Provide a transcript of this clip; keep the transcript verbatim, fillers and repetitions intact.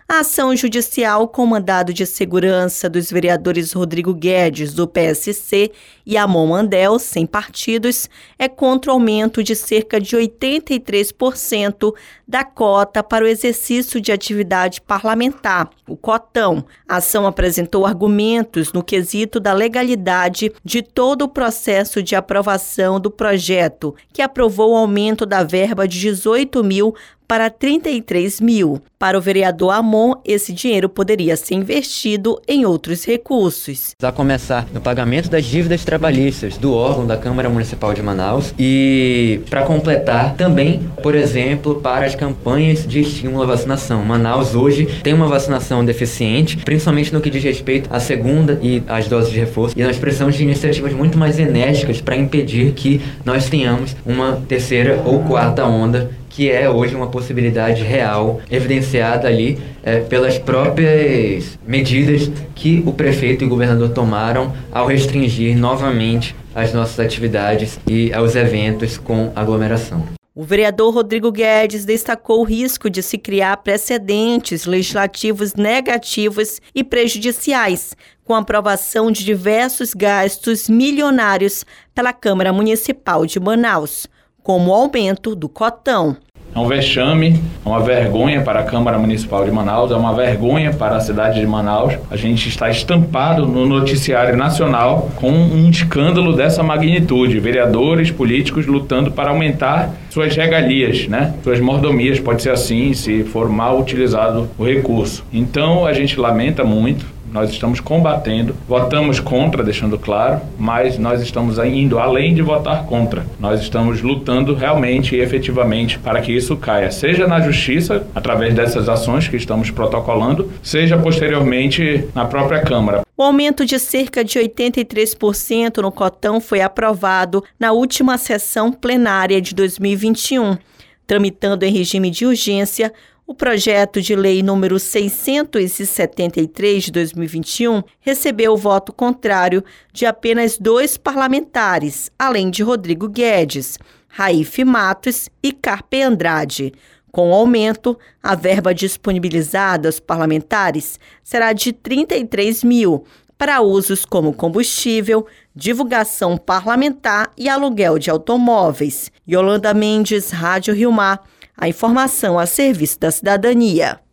A ação judicial com mandado de segurança dos vereadores Rodrigo Guedes, do P S C, e Amon Mandel, sem partidos, é contra o aumento de cerca de oitenta e três por cento da cota para o exercício de atividade parlamentar, o cotão. A ação apresentou argumentos no quesito da legalidade de todo o processo de aprovação do projeto, que aprovou o aumento da verba de dezoito mil para trinta e três mil. Para o vereador Amon, esse dinheiro poderia ser investido em outros recursos. A começar no pagamento das dívidas trabalhistas do órgão da Câmara Municipal de Manaus e para completar também, por exemplo, para as campanhas de estímulo à vacinação. Manaus hoje tem uma vacinação deficiente, principalmente no que diz respeito à segunda e às doses de reforço, e nós precisamos de iniciativas muito mais enérgicas para impedir que nós tenhamos uma terceira ou quarta onda, que é hoje uma possibilidade real, evidenciada ali é, pelas próprias medidas que o prefeito e o governador tomaram ao restringir novamente as nossas atividades e aos eventos com aglomeração. O vereador Rodrigo Guedes destacou o risco de se criar precedentes legislativos negativos e prejudiciais, com a aprovação de diversos gastos milionários pela Câmara Municipal de Manaus, como o aumento do cotão. É um vexame, é uma vergonha para a Câmara Municipal de Manaus, é uma vergonha para a cidade de Manaus. A gente está estampado no noticiário nacional com um escândalo dessa magnitude. Vereadores, políticos lutando para aumentar suas regalias, né? Suas mordomias, pode ser assim, se for mal utilizado o recurso. Então a gente lamenta muito. Nós estamos combatendo, votamos contra, deixando claro, mas nós estamos indo além de votar contra. Nós estamos lutando realmente e efetivamente para que isso caia, seja na justiça, através dessas ações que estamos protocolando, seja posteriormente na própria Câmara. O aumento de cerca de oitenta e três por cento no cotão foi aprovado na última sessão plenária de dois mil e vinte e um. Tramitando em regime de urgência, o projeto de lei número seiscentos e setenta e três de dois mil e vinte e um recebeu o voto contrário de apenas dois parlamentares, além de Rodrigo Guedes, Raífe Matos e Carpe Andrade. Com o aumento, a verba disponibilizada aos parlamentares será de trinta e três mil para usos como combustível, divulgação parlamentar e aluguel de automóveis. Yolanda Mendes, Rádio Rio Mar. A informação a serviço da cidadania.